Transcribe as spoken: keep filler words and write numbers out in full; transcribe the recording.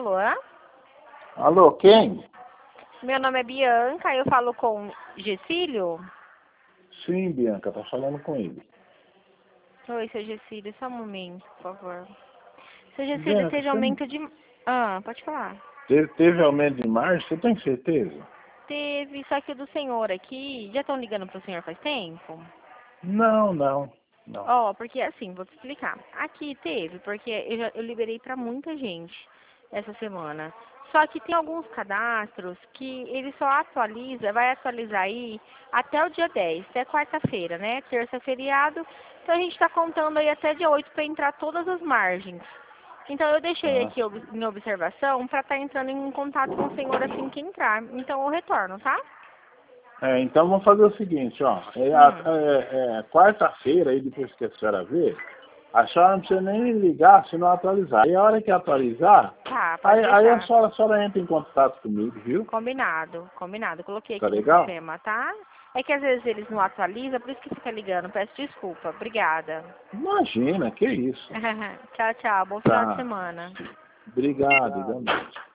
Alô? Alô, quem? Meu nome é Bianca, eu falo com Gessílio? Sim, Bianca, tá falando com ele. Oi, seu Gessílio, só um momento, por favor. Seu Gessílio, Bianca, teve você não aumento de... Ah, pode falar. teve, teve aumento de margem? Você tem certeza? Teve, só que o do senhor aqui, já estão ligando pro senhor faz tempo? Não, não, não. Ó, porque assim, vou te explicar. Aqui teve, porque eu, já, eu liberei pra muita gente essa semana. Só que tem alguns cadastros que ele só atualiza, vai atualizar aí até o dia dez, até quarta-feira, né? Terça é feriado, então a gente tá contando aí até dia oito para entrar todas as margens. Então eu deixei Tá. aqui ob- em observação para estar entrando em contato com o senhor assim que entrar. Então eu retorno, tá? É, então vamos fazer o seguinte, ó. É, a- Hum, é, é, quarta-feira, aí depois que a senhora ver, a senhora não precisa nem ligar se não atualizar. Aí a hora que atualizar, tá, pode aí, aí a deixar. senhora, a senhora entra em contato comigo, viu? Combinado, combinado. Coloquei Tá aqui no legal? sistema, tá? É que às vezes eles não atualizam, por isso que fica ligando. Peço desculpa. Obrigada. Imagina, que isso. Tchau, tchau. Bom final de Tá. semana. Obrigado, igualmente.